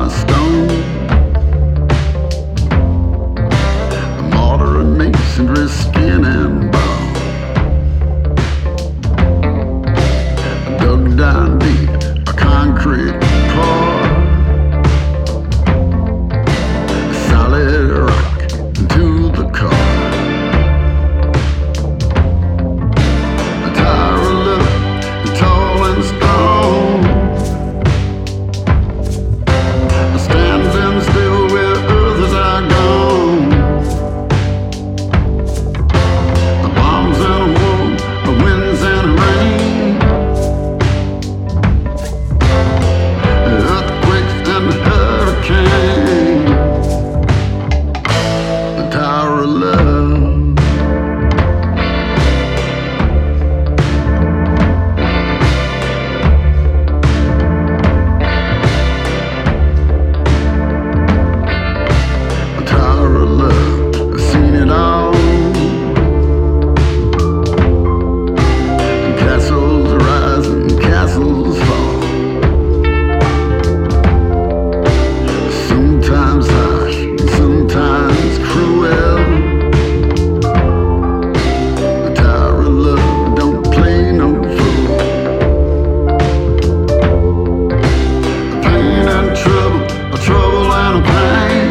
of stone. Mortar and masonry, skin and bone. Dug down deep, a concrete pour. Solid rock into the core. A tower of love, tall and strong. Standing still where others are gone. The bombs and war, the winds and rain, earthquakes and hurricanes. The Tower of Love. Tower of Love, I've seen it all. Castles rise and castles fall. Sometimes harsh and sometimes cruel. The Tower of Love don't play no fool. Pain and trouble, a trouble and a pain.